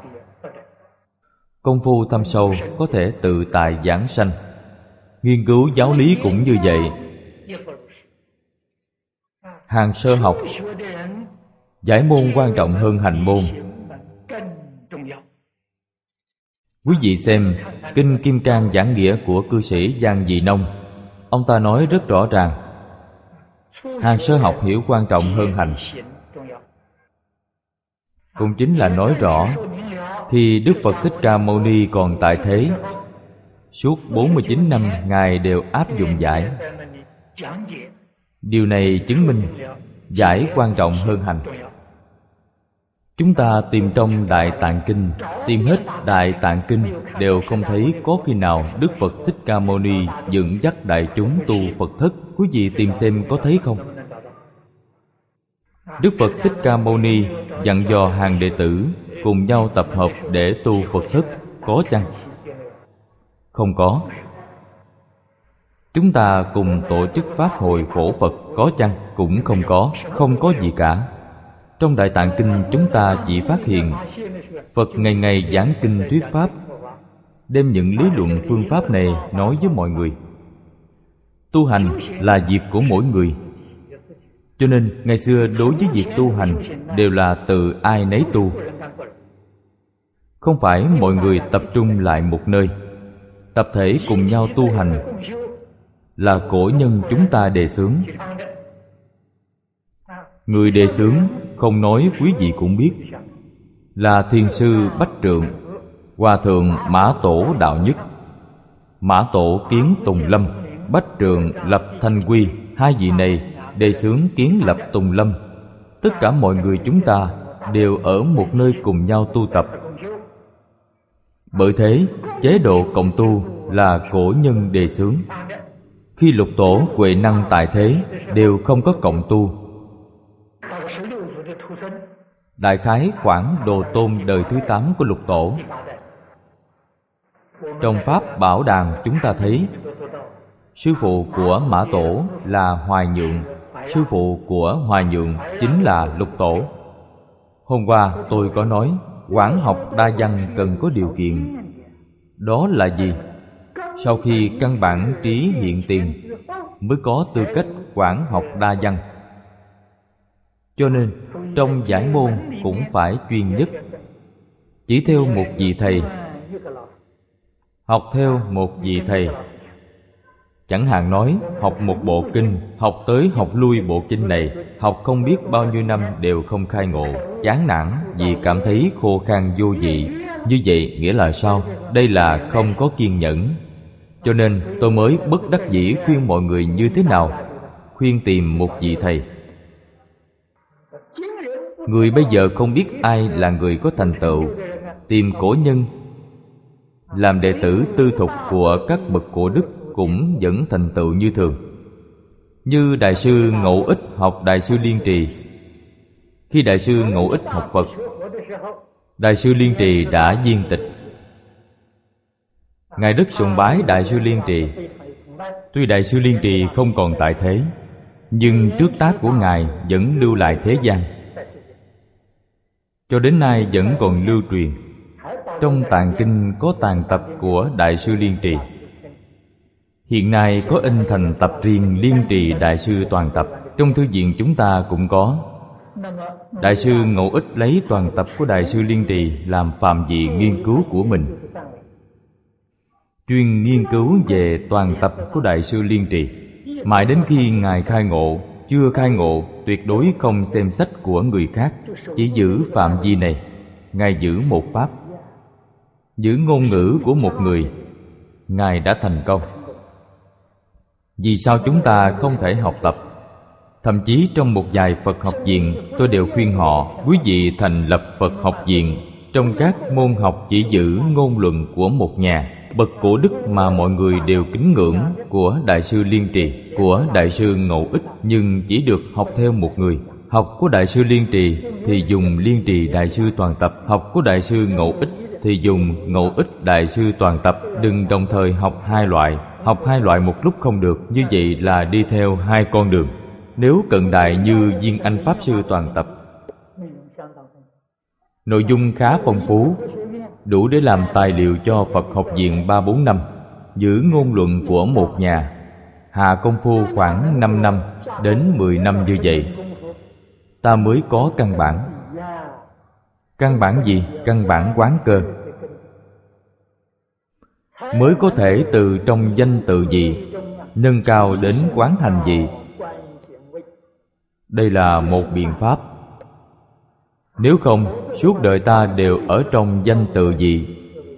Công phu thâm sâu có thể tự tại giảng sanh. Nghiên cứu giáo lý cũng như vậy. Hàng sơ học, giải môn quan trọng hơn hành môn. Quý vị xem Kinh Kim Cang giảng nghĩa của cư sĩ Giang Dị Nông, ông ta nói rất rõ ràng, hàng sơ học hiểu quan trọng hơn hành. Cũng chính là nói rõ, khi Đức Phật Thích Ca Mâu Ni còn tại thế, suốt 49 năm Ngài đều áp dụng giải. Điều này chứng minh giải quan trọng hơn hành. Chúng ta tìm trong Đại Tạng Kinh, tìm hết Đại Tạng Kinh đều không thấy có khi nào Đức Phật Thích Ca Mâu Ni dẫn dắt đại chúng tu Phật thất. Quý vị tìm xem có thấy không? Đức Phật Thích Ca Mâu Ni dặn dò hàng đệ tử cùng nhau tập hợp để tu Phật thất, có chăng? Không có. Chúng ta cùng tổ chức pháp hội phổ Phật, có chăng? Cũng không có, không có gì cả. Trong Đại Tạng Kinh chúng ta chỉ phát hiện Phật ngày ngày giảng kinh thuyết pháp, đem những lý luận phương pháp này nói với mọi người. Tu hành là việc của mỗi người, cho nên ngày xưa đối với việc tu hành đều là tự ai nấy tu, không phải mọi người tập trung lại một nơi, tập thể cùng nhau tu hành, là cổ nhân chúng ta đề xướng. Người đề xướng không nói quý vị cũng biết, là Thiền sư Bách Trượng, Hòa thượng Mã Tổ Đạo Nhất. Mã Tổ kiến Tùng Lâm, Bách Trượng lập Thanh Quy. Hai vị này đề xướng kiến lập Tùng Lâm. Tất cả mọi người chúng ta đều ở một nơi cùng nhau tu tập. Bởi thế, chế độ cộng tu là cổ nhân đề xướng. Khi Lục Tổ Huệ Năng tại thế đều không có cộng tu. Đại khái khoảng Đồ Tôn đời thứ 8 của Lục Tổ. Trong Pháp Bảo Đàn chúng ta thấy sư phụ của Mã Tổ là Hoài Nhượng, sư phụ của Hoài Nhượng chính là Lục Tổ. Hôm qua tôi có nói quán học đa văn cần có điều kiện. Đó là gì? Sau khi căn bản trí hiện tiền mới có tư cách quán học đa văn. Cho nên trong giải môn cũng phải chuyên nhất, chỉ theo một vị thầy, học theo một vị thầy. Chẳng hạn nói học một bộ kinh, học tới học lui bộ kinh này, học không biết bao nhiêu năm đều không khai ngộ, chán nản vì cảm thấy khô khan vô vị. Như vậy nghĩa là sao? Đây là không có kiên nhẫn. Cho nên tôi mới bất đắc dĩ khuyên mọi người như thế nào? Khuyên tìm một vị thầy. Người bây giờ không biết ai là người có thành tựu, tìm cổ nhân làm đệ tử tư thục của các bậc cổ đức cũng vẫn thành tựu như thường. Như Đại sư Ngẫu Ích học Đại sư Liên Trì. Khi Đại sư Ngẫu Ích học Phật, Đại sư Liên Trì đã viên tịch. Ngài rất sùng bái Đại sư Liên Trì. Tuy Đại sư Liên Trì không còn tại thế, nhưng trước tác của Ngài vẫn lưu lại thế gian, cho đến nay vẫn còn lưu truyền. Trong tạng kinh có tạng tập của Đại sư Liên Trì. Hiện nay có in thành tập riêng Liên Trì Đại sư Toàn Tập. Trong thư viện chúng ta cũng có. Đại sư Ngẫu Ích lấy toàn tập của Đại sư Liên Trì làm phạm vi nghiên cứu của mình, chuyên nghiên cứu về toàn tập của Đại sư Liên Trì. Mãi đến khi Ngài khai ngộ, chưa khai ngộ, tuyệt đối không xem sách của người khác, chỉ giữ phạm vi này. Ngài giữ một pháp, giữ ngôn ngữ của một người, Ngài đã thành công. Vì sao chúng ta không thể học tập? Thậm chí trong một vài Phật học viện, tôi đều khuyên họ, quý vị thành lập Phật học viện. Trong các môn học chỉ giữ ngôn luận của một nhà, bậc cổ đức mà mọi người đều kính ngưỡng, của Đại sư Liên Trì, của Đại sư Ngẫu Ích, nhưng chỉ được học theo một người. Học của Đại sư Liên Trì thì dùng Liên Trì Đại sư Toàn Tập, học của Đại sư Ngẫu Ích thì dùng Ngẫu Ích Đại sư Toàn Tập. Đừng đồng thời học hai loại. Học hai loại một lúc không được, như vậy là đi theo hai con đường. Nếu cận đại như Viên Anh Pháp Sư Toàn Tập, nội dung khá phong phú, đủ để làm tài liệu cho Phật học viện 3-4 năm. Giữ ngôn luận của một nhà, hạ công phu khoảng 5 năm đến 10 năm như vậy, ta mới có căn bản. Căn bản gì? Căn bản quán cơ. Mới có thể từ trong danh tự gì nâng cao đến quán hành gì. Đây là một biện pháp. Nếu không, suốt đời ta đều ở trong danh tự gì,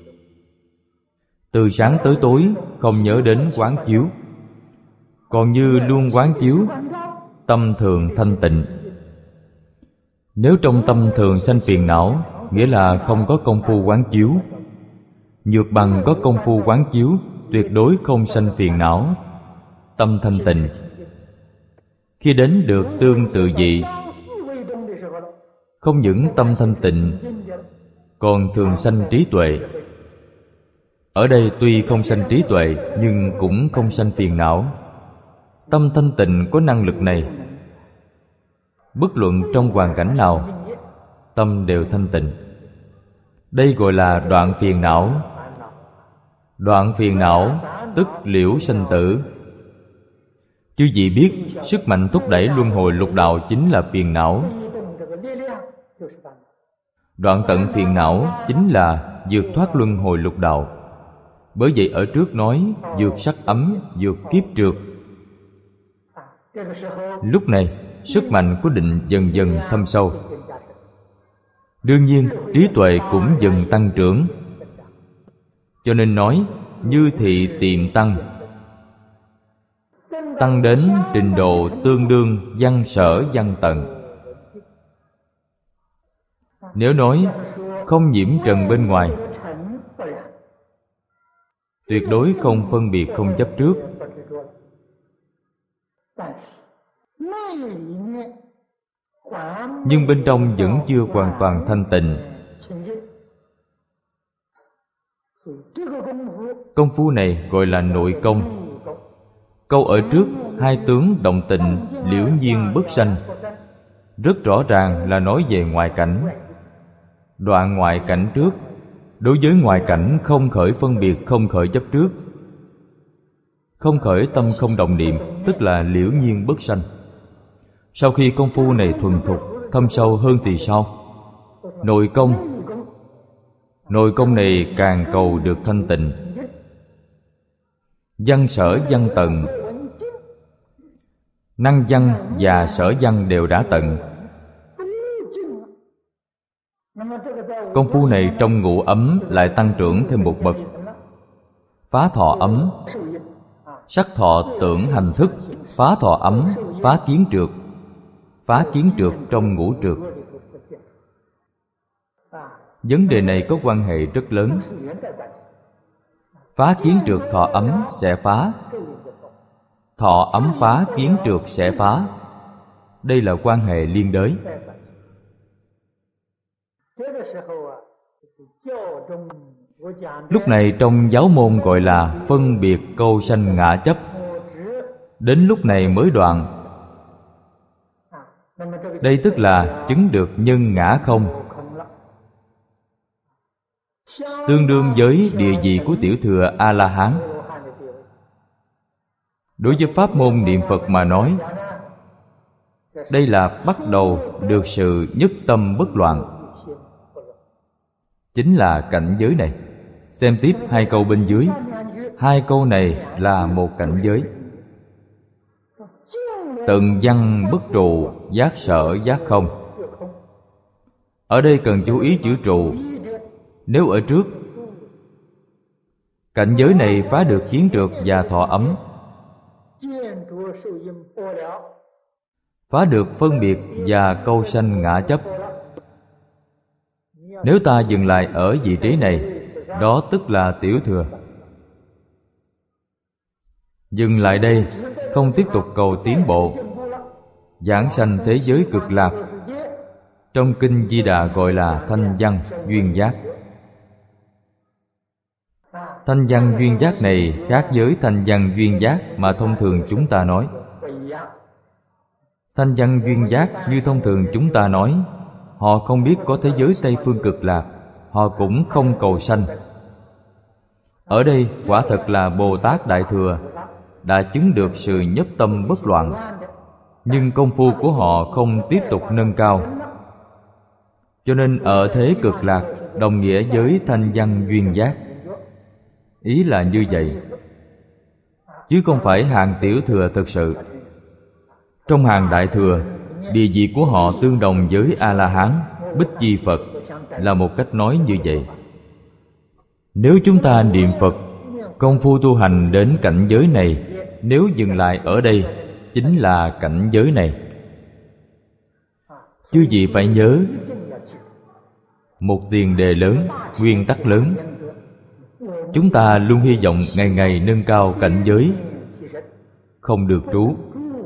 từ sáng tới tối không nhớ đến quán chiếu. Còn như luôn quán chiếu, tâm thường thanh tịnh. Nếu trong tâm thường sanh phiền não, nghĩa là không có công phu quán chiếu. Nhược bằng có công phu quán chiếu, tuyệt đối không sanh phiền não, tâm thanh tịnh. Khi đến được tương tự vị, không những tâm thanh tịnh, còn thường sanh trí tuệ. Ở đây tuy không sanh trí tuệ, nhưng cũng không sanh phiền não. Tâm thanh tịnh có năng lực này, bất luận trong hoàn cảnh nào, tâm đều thanh tịnh. Đây gọi là đoạn phiền não. Đoạn phiền não tức liễu sanh tử. Chư vị biết, sức mạnh thúc đẩy luân hồi lục đạo chính là phiền não. Đoạn tận phiền não chính là vượt thoát luân hồi lục đạo. Bởi vậy ở trước nói vượt sắc ấm, vượt kiếp trượt. Lúc này sức mạnh của định dần dần thâm sâu. Đương nhiên trí tuệ cũng dần tăng trưởng. Cho nên nói như thị tiệm tăng, tăng đến trình độ tương đương văn sở văn tần. Nếu nói không nhiễm trần bên ngoài, tuyệt đối không phân biệt, không chấp trước, nhưng bên trong vẫn chưa hoàn toàn thanh tịnh. Công phu này gọi là nội công. Câu ở trước, hai tướng động tịnh, liễu nhiên bất sanh, rất rõ ràng là nói về ngoại cảnh. Đoạn ngoại cảnh trước, đối với ngoại cảnh không khởi phân biệt, không khởi chấp trước, không khởi tâm không động niệm, tức là liễu nhiên bất sanh. Sau khi công phu này thuần thục, thâm sâu hơn thì sao? Nội công. Nội công này càng cầu được thanh tịnh. Văn sở văn tận, năng văn và sở văn đều đã tận. Công phu này trong ngũ ấm lại tăng trưởng thêm một bậc. Phá thọ ấm, sắc thọ tưởng hành thức, phá thọ ấm, phá kiến trượt. Phá kiến trượt trong ngũ trượt. Vấn đề này có quan hệ rất lớn. Phá kiến trượt thọ ấm sẽ phá, thọ ấm phá kiến trượt sẽ phá. Đây là quan hệ liên đới. Lúc này trong giáo môn gọi là phân biệt câu sanh ngã chấp. Đến lúc này mới đoạn. Đây tức là chứng được nhân ngã không, tương đương với địa vị của tiểu thừa A-la-hán. Đối với pháp môn niệm Phật mà nói, đây là bắt đầu được sự nhất tâm bất loạn, chính là cảnh giới này. Xem tiếp hai câu bên dưới. Hai câu này là một cảnh giới. Tận văn bất trụ, giác sở giác không. Ở đây cần chú ý chữ trụ. Nếu ở trước, cảnh giới này phá được kiến trược và thọ ấm, phá được phân biệt và câu sanh ngã chấp. Nếu ta dừng lại ở vị trí này, đó tức là tiểu thừa. Dừng lại đây, không tiếp tục cầu tiến bộ, giảng sanh thế giới cực lạc. Trong kinh Di Đà gọi là thanh văn duyên giác. Thanh văn duyên giác này khác với thanh văn duyên giác mà thông thường chúng ta nói. Thanh văn duyên giác như thông thường chúng ta nói, họ không biết có thế giới Tây Phương Cực Lạc, họ cũng không cầu sanh. Ở đây quả thật là Bồ Tát Đại Thừa đã chứng được sự nhất tâm bất loạn, nhưng công phu của họ không tiếp tục nâng cao, cho nên ở thế cực lạc đồng nghĩa với thanh văn duyên giác. Ý là như vậy, chứ không phải hàng tiểu thừa thực sự. Trong hàng đại thừa, địa vị của họ tương đồng với A-la-hán, Bích Chi Phật, là một cách nói như vậy. Nếu chúng ta niệm Phật, công phu tu hành đến cảnh giới này, nếu dừng lại ở đây, chính là cảnh giới này. Chư vị phải nhớ một tiền đề lớn, nguyên tắc lớn. Chúng ta luôn hy vọng ngày ngày nâng cao cảnh giới, không được trú.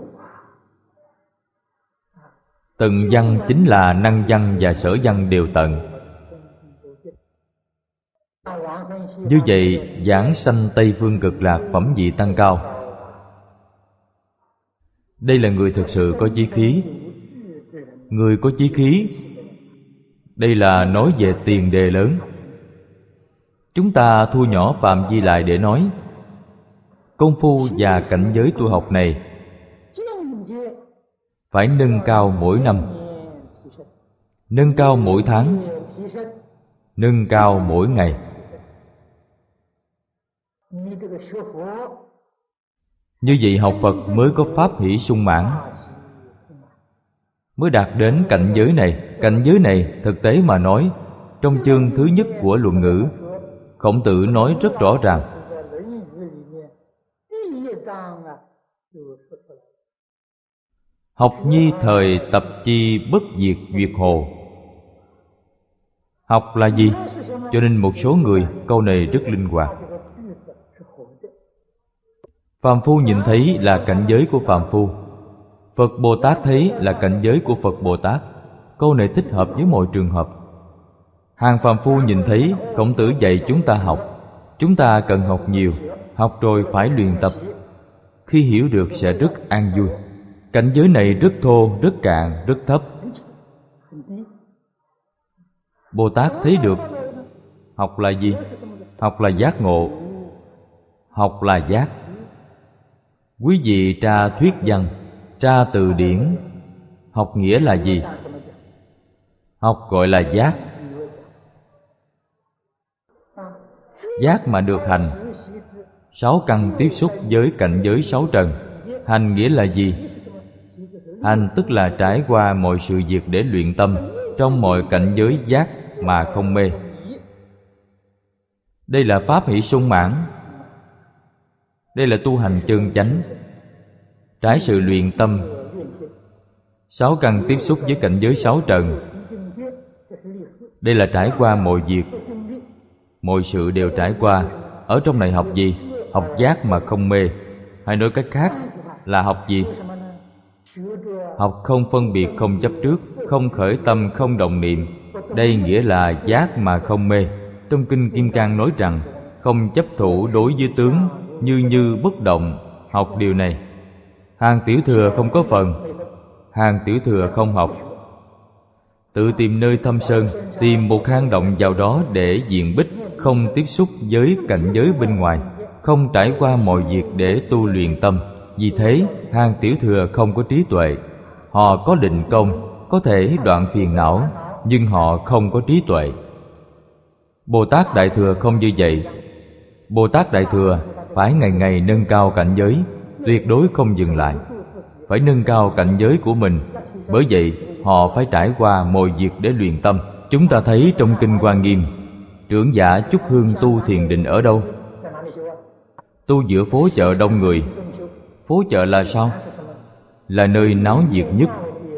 Tận văn chính là năng văn và sở văn đều tận. Như vậy, giảng sanh Tây Phương Cực Lạc phẩm vị tăng cao. Đây là người thực sự có chí khí. Người có chí khí, đây là nói về tiền đề lớn. Chúng ta thu nhỏ phạm vi lại để nói, công phu và cảnh giới tu học này phải nâng cao mỗi năm, nâng cao mỗi tháng, nâng cao mỗi ngày. Như vậy học Phật mới có pháp hỷ sung mãn, mới đạt đến cảnh giới này. Cảnh giới này thực tế mà nói, trong chương thứ nhất của Luận Ngữ, Khổng Tử nói rất rõ ràng. Học nhi thời tập chi bất diệt duyệt hồ. Học là gì? Cho nên một số người câu này rất linh hoạt. Phàm phu nhìn thấy là cảnh giới của phàm phu, Phật Bồ Tát thấy là cảnh giới của Phật Bồ Tát. Câu này thích hợp với mọi trường hợp. Hàng phàm phu nhìn thấy, Khổng Tử dạy chúng ta học. Chúng ta cần học nhiều, học rồi phải luyện tập. Khi hiểu được sẽ rất an vui. Cảnh giới này rất thô, rất cạn, rất thấp. Bồ Tát thấy được. Học là gì? Học là giác ngộ. Học là giác. Quý vị tra thuyết văn, tra từ điển, học nghĩa là gì? Học gọi là giác. Giác mà được hành, sáu căn tiếp xúc với cảnh giới sáu trần. Hành nghĩa là gì? Hành tức là trải qua mọi sự việc để luyện tâm trong mọi cảnh giới giác mà không mê. Đây là pháp hỷ sung mãn. Đây là tu hành chân chánh, trái sự luyện tâm. Sáu căn tiếp xúc với cảnh giới sáu trần. Đây là trải qua mọi việc, mọi sự đều trải qua. Ở trong này học gì? Học giác mà không mê. Hay nói cách khác là học gì? Học không phân biệt, không chấp trước, không khởi tâm, không động niệm, Đây nghĩa là giác mà không mê. Trong Kinh Kim Cang nói rằng không chấp thủ đối với tướng, như như bất động. Học điều này, hàng tiểu thừa không có phần, hàng tiểu thừa không học. Tự tìm nơi thâm sơn, tìm một hang động vào đó để diện bích, không tiếp xúc với cảnh giới bên ngoài, không trải qua mọi việc để tu luyện tâm. Vì thế, hàng tiểu thừa không có trí tuệ. Họ có định công, có thể đoạn phiền não, nhưng họ không có trí tuệ. Bồ Tát Đại Thừa không như vậy. Bồ Tát Đại Thừa phải ngày ngày nâng cao cảnh giới, tuyệt đối không dừng lại, phải nâng cao cảnh giới của mình. Bởi vậy họ phải trải qua mọi việc để luyện tâm. Chúng ta thấy trong Kinh Hoa Nghiêm, trưởng giả chúc hương tu thiền định ở đâu? Tu giữa phố chợ đông người. Phố chợ là sao? Là nơi náo nhiệt nhất.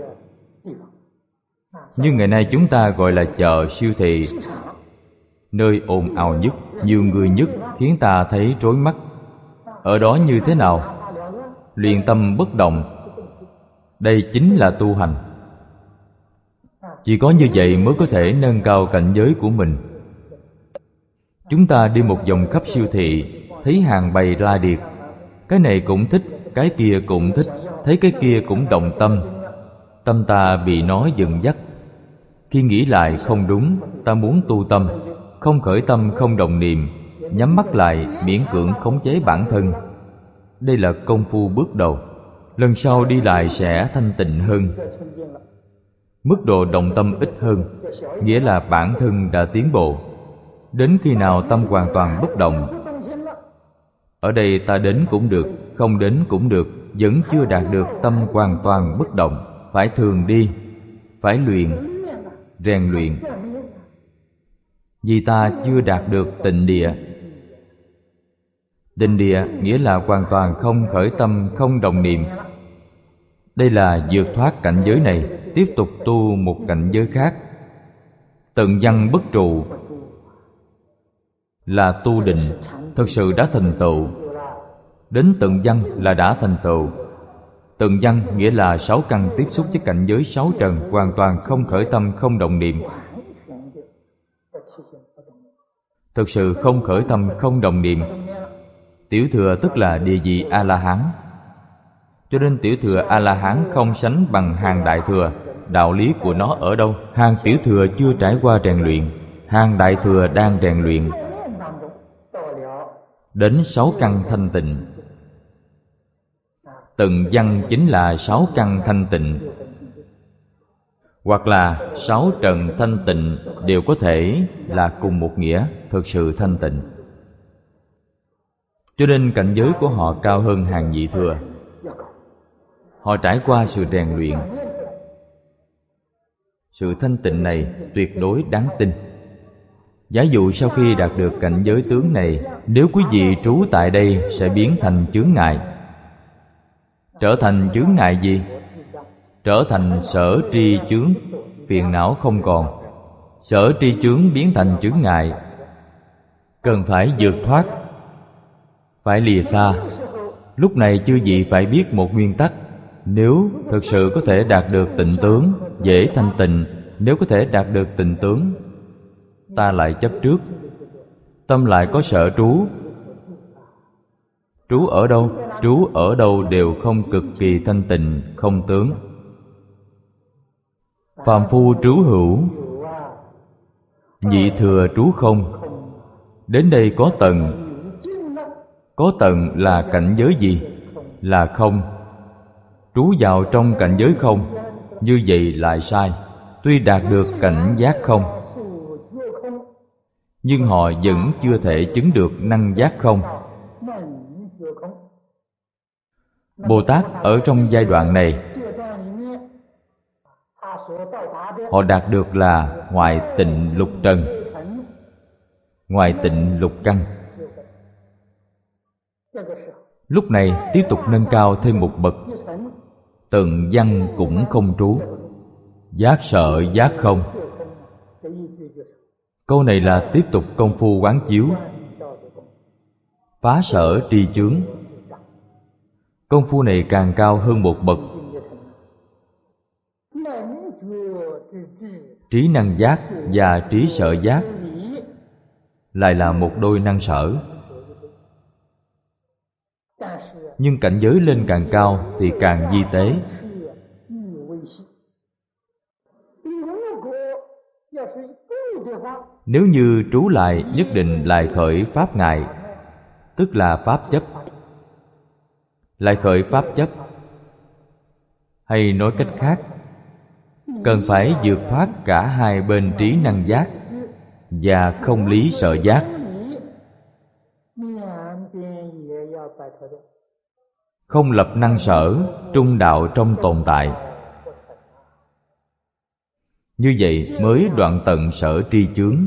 Nhưng ngày nay chúng ta gọi là chợ, siêu thị, nơi ồn ào nhất, nhiều người nhất, khiến ta thấy rối mắt. Ở đó như thế nào? Luyện tâm bất động. Đây chính là tu hành. Chỉ có như vậy mới có thể nâng cao cảnh giới của mình. Chúng ta đi một vòng khắp siêu thị, thấy hàng bày la liệt, cái này cũng thích, cái kia cũng thích, thấy cái kia cũng động tâm. Tâm ta bị nó dẫn dắt. Khi nghĩ lại không đúng, ta muốn tu tâm, không khởi tâm, không động niệm, nhắm mắt lại, miễn cưỡng khống chế bản thân. Đây là công phu bước đầu. Lần sau đi lại sẽ thanh tịnh hơn. Mức độ động tâm ít hơn, nghĩa là bản thân đã tiến bộ. Đến khi nào tâm hoàn toàn bất động, ở đây ta đến cũng được, không đến cũng được, vẫn chưa đạt được tâm hoàn toàn bất động. Phải thường đi, phải luyện, rèn luyện. Vì ta chưa đạt được tịnh địa. Tịnh địa nghĩa là hoàn toàn không khởi tâm, không động niệm. Đây là vượt thoát cảnh giới này, tiếp tục tu một cảnh giới khác. Tận văn bất trụ là tu định, thực sự đã thành tựu. Đến tận văn là đã thành tựu. Tận văn nghĩa là 6 căn tiếp xúc với cảnh giới 6 trần, hoàn toàn không khởi tâm, không động niệm. Thực sự không khởi tâm, không động niệm. Tiểu thừa tức là địa vị A-la-hán. Cho nên tiểu thừa A-la-hán không sánh bằng hàng đại thừa. Đạo lý của nó ở đâu? Hàng tiểu thừa chưa trải qua rèn luyện, hàng đại thừa đang rèn luyện. Đến 6 căn thanh tịnh. Tận văn chính là 6 căn thanh tịnh, hoặc là 6 trần thanh tịnh, đều có thể là cùng một nghĩa, thực sự thanh tịnh. Cho nên cảnh giới của họ cao hơn hàng nhị thừa. Họ trải qua sự rèn luyện. Sự thanh tịnh này tuyệt đối đáng tin. Giả dụ sau khi đạt được cảnh giới tướng này, nếu quý vị trú tại đây sẽ biến thành chướng ngại. Trở thành chướng ngại gì? Trở thành sở tri chướng, phiền não không còn. Sở tri chướng biến thành chướng ngại, cần phải vượt thoát, phải lìa xa. Lúc này chư vị phải biết một nguyên tắc. Nếu thực sự có thể đạt được tịnh tướng, dễ thanh tịnh. Nếu có thể đạt được tịnh tướng, ta lại chấp trước, tâm lại có sở trú. Trú ở đâu? Trú ở đâu đều không cực kỳ thanh tịnh, không tướng. Phàm phu trú hữu, nhị thừa trú không. Đến đây có tầng. Có tầng là cảnh giới gì? Là không. Trú vào trong cảnh giới không, như vậy lại sai. Tuy đạt được cảnh giác không, nhưng họ vẫn chưa thể chứng được năng giác không. Bồ Tát ở trong giai đoạn này, họ đạt được là ngoại tịnh lục trần, ngoại tịnh lục căn. Lúc này tiếp tục nâng cao thêm một bậc. Tận văn cũng không trú, giác sợ giác không. Câu này là tiếp tục công phu quán chiếu, phá sở tri chướng. Công phu này càng cao hơn một bậc. Trí năng giác và trí sở giác lại là một đôi năng sở. Nhưng cảnh giới lên càng cao thì càng vi tế. Nếu như trú lại nhất định lại khởi pháp ngại, tức là pháp chấp. Lại khởi pháp chấp, hay nói cách khác, cần phải vượt thoát cả hai bên trí năng giác và không lý sở giác. Không lập năng sở, trung đạo trong tồn tại. Như vậy mới đoạn tận sở tri chướng,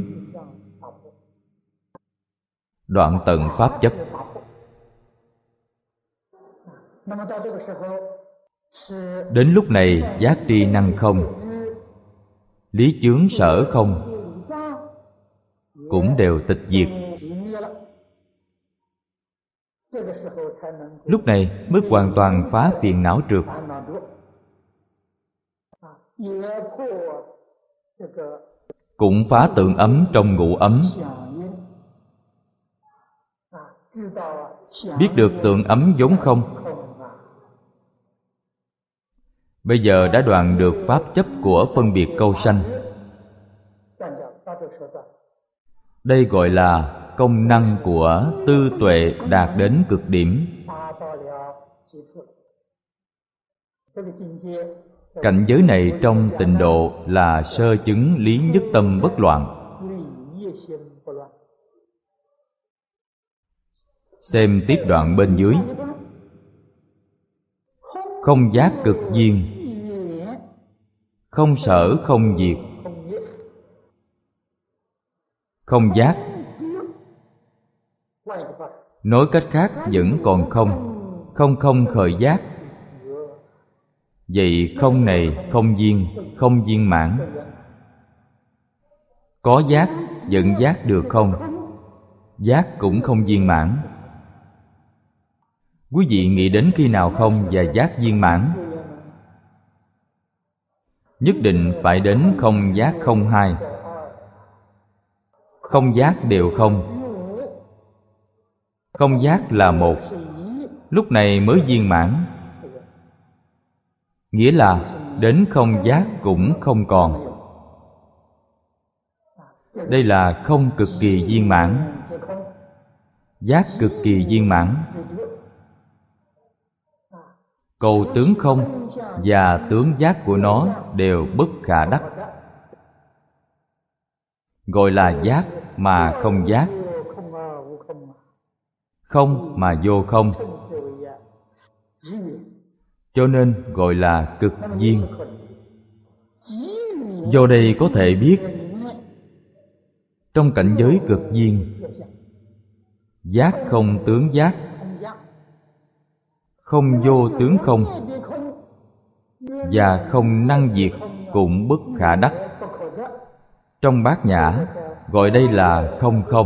đoạn tận pháp chấp. Đến lúc này giác tri năng không, lý chướng sở không, cũng đều tịch diệt. Lúc này mới hoàn toàn phá phiền não trượt, cũng phá tượng ấm trong ngũ ấm. Biết được tượng ấm vốn không. Bây giờ đã đoạn được pháp chấp của phân biệt câu sanh. Đây gọi là công năng của tư tuệ đạt đến cực điểm. Cảnh giới này trong tịnh độ là sơ chứng lý nhất tâm bất loạn. Xem tiếp đoạn bên dưới. Không giác cực duyên, không sở không diệt. Không giác, nói cách khác vẫn còn không. Không không khởi giác. Vậy không này không viên, không viên mãn. Có giác vẫn giác được không? Giác cũng không viên mãn. Quý vị nghĩ đến khi nào không và giác viên mãn? Nhất định phải đến không giác không hai. Không giác đều không. Không giác là một. Lúc này mới viên mãn. Nghĩa là đến không giác cũng không còn. Đây là không cực kỳ viên mãn. Giác cực kỳ viên mãn. Cầu tướng không và tướng giác của nó đều bất khả đắc, gọi là giác mà không giác, không mà vô không, cho nên gọi là cực duyên. Do đây có thể biết, trong cảnh giới cực duyên, giác không tướng giác, không vô tướng không, và không năng diệt cũng bất khả đắc. Trong Bát Nhã gọi đây là không không.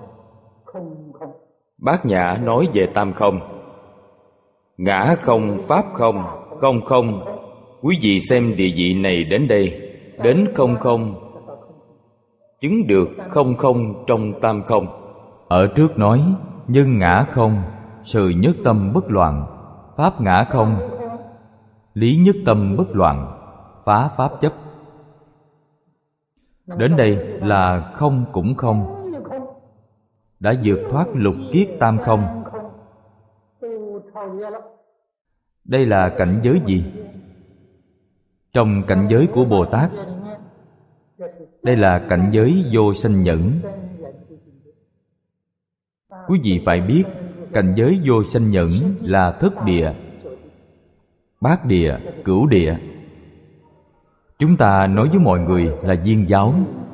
Bát Nhã nói về tam không. Ngã không, pháp không, không không. Quý vị xem địa vị này đến đây, đến không không, chứng được không không trong tam không. Ở trước nói nhân ngã không, sự nhất tâm bất loạn. Pháp ngã không, lý nhất tâm bất loạn, phá pháp chấp. Đến đây là không cũng không, đã vượt thoát lục kiết tam không. Đây là cảnh giới gì? Trong cảnh giới của Bồ Tát, đây là cảnh giới vô sanh nhẫn. Quý vị phải biết, cảnh giới vô sanh nhẫn là thất địa, bát địa, cửu địa. Chúng ta nói với mọi người là viên giáo.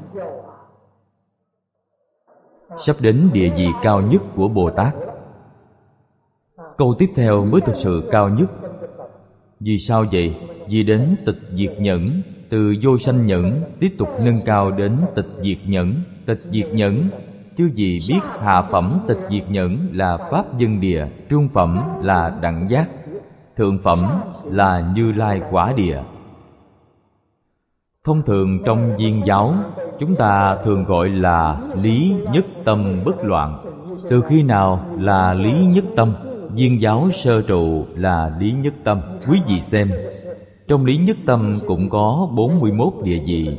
Sắp đến địa vị cao nhất của Bồ Tát. Câu tiếp theo mới thực sự cao nhất. Vì sao vậy? Vì đến tịch diệt nhẫn, từ vô sanh nhẫn tiếp tục nâng cao đến tịch diệt nhẫn. Tịch diệt nhẫn, chứ gì biết hạ phẩm tịch diệt nhẫn là pháp dân địa, trung phẩm là đẳng giác, thượng phẩm là Như Lai quả địa. Thông thường trong Viên giáo, chúng ta thường gọi là lý nhất tâm bất loạn. Từ khi nào là lý nhất tâm? Viên giáo sơ trụ là lý nhất tâm. Quý vị xem, trong lý nhất tâm cũng có 41 địa vị.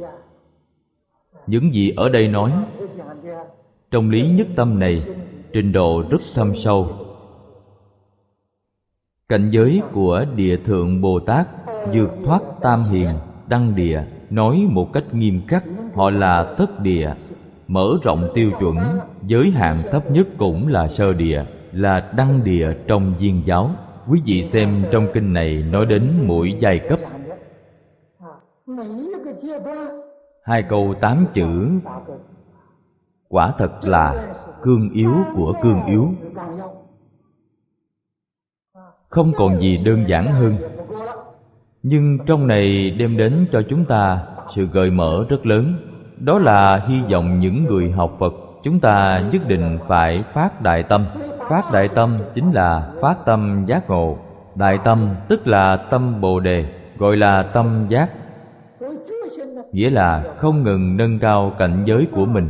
Những gì ở đây nói, trong lý nhất tâm này, trình độ rất thâm sâu. Cảnh giới của Địa Thượng Bồ Tát vượt thoát tam hiền, đăng địa, nói một cách nghiêm khắc, họ là thất địa. Mở rộng tiêu chuẩn, giới hạn thấp nhất cũng là sơ địa, là đăng địa trong Viên giáo. Quý vị xem trong kinh này nói đến mỗi giai cấp. 2 câu 8 chữ, quả thật là cương yếu của cương yếu. Không còn gì đơn giản hơn. Nhưng trong này đem đến cho chúng ta sự gợi mở rất lớn. Đó là hy vọng những người học Phật, chúng ta nhất định phải phát đại tâm. Phát đại tâm chính là phát tâm giác ngộ. Đại tâm tức là tâm Bồ Đề, gọi là tâm giác. Nghĩa là không ngừng nâng cao cảnh giới của mình.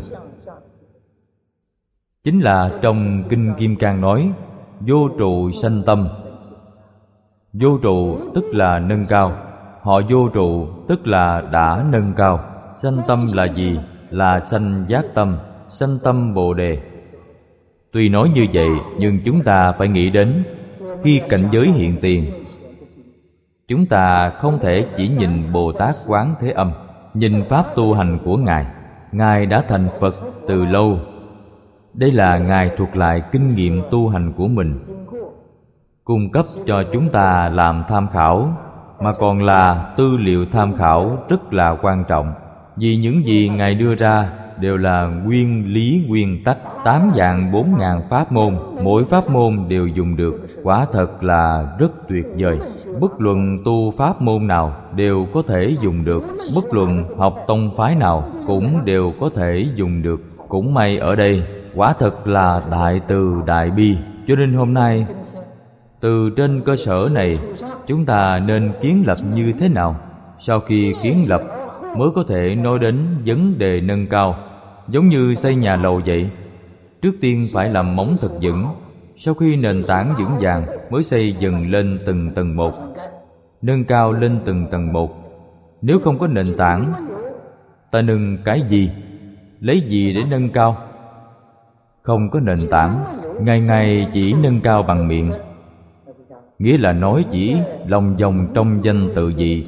Chính là trong Kinh Kim Cang nói, vô trụ sanh tâm. Vô trụ tức là nâng cao. Họ vô trụ tức là đã nâng cao. Sanh tâm là gì? Là sanh giác tâm, sanh tâm Bồ Đề. Tuy nói như vậy, nhưng chúng ta phải nghĩ đến khi cảnh giới hiện tiền, chúng ta không thể chỉ nhìn Bồ Tát Quán Thế Âm, nhìn pháp tu hành của Ngài. Ngài đã thành Phật từ lâu. Đây là Ngài thuộc lại kinh nghiệm tu hành của mình, cung cấp cho chúng ta làm tham khảo, mà còn là tư liệu tham khảo rất là quan trọng. Vì những gì Ngài đưa ra đều là nguyên lý nguyên tắc, 8 vạn 4 ngàn pháp môn, mỗi pháp môn đều dùng được. Quả thật là rất tuyệt vời. Bất luận tu pháp môn nào đều có thể dùng được, bất luận học tông phái nào cũng đều có thể dùng được. Cũng may ở đây quả thật là đại từ đại bi. Cho nên hôm nay, từ trên cơ sở này, chúng ta nên kiến lập như thế nào? Sau khi kiến lập mới có thể nói đến vấn đề nâng cao. Giống như xây nhà lầu vậy, trước tiên phải làm móng thật vững, sau khi nền tảng vững vàng mới xây dần lên từng tầng một, nâng cao lên từng tầng một. Nếu không có nền tảng, ta nâng cái gì, lấy gì để nâng cao? Không có nền tảng, ngày ngày chỉ nâng cao bằng miệng, nghĩa là nói chỉ lòng vòng trong danh tự vị,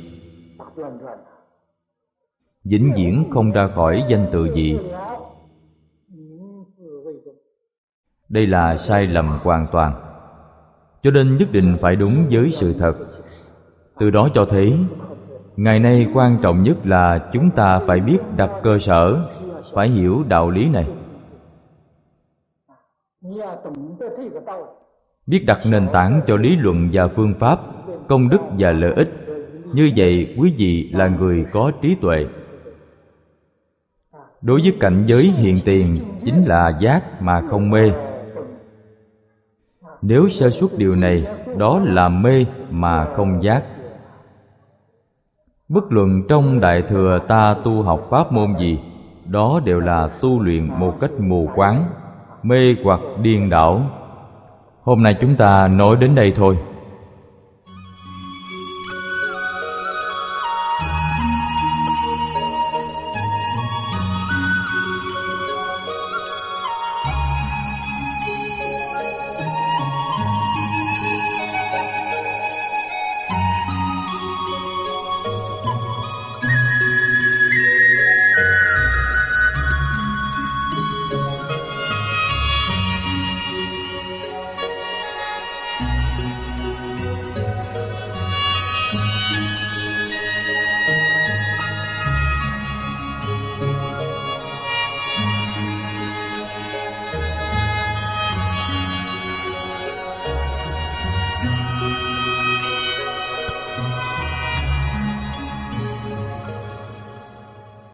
vĩnh viễn không ra khỏi danh tự vị. Đây là sai lầm hoàn toàn. Cho nên nhất định phải đúng với sự thật. Từ đó cho thấy, ngày nay quan trọng nhất là chúng ta phải biết đặt cơ sở, phải hiểu đạo lý này. Biết đặt nền tảng cho lý luận và phương pháp, công đức và lợi ích. Như vậy quý vị là người có trí tuệ. Đối với cảnh giới hiện tiền chính là giác mà không mê. Nếu sơ suất điều này, đó là mê mà không giác. Bất luận trong Đại Thừa ta tu học pháp môn gì, đó đều là tu luyện một cách mù quáng, mê hoặc điên đảo. Hôm nay chúng ta nói đến đây thôi.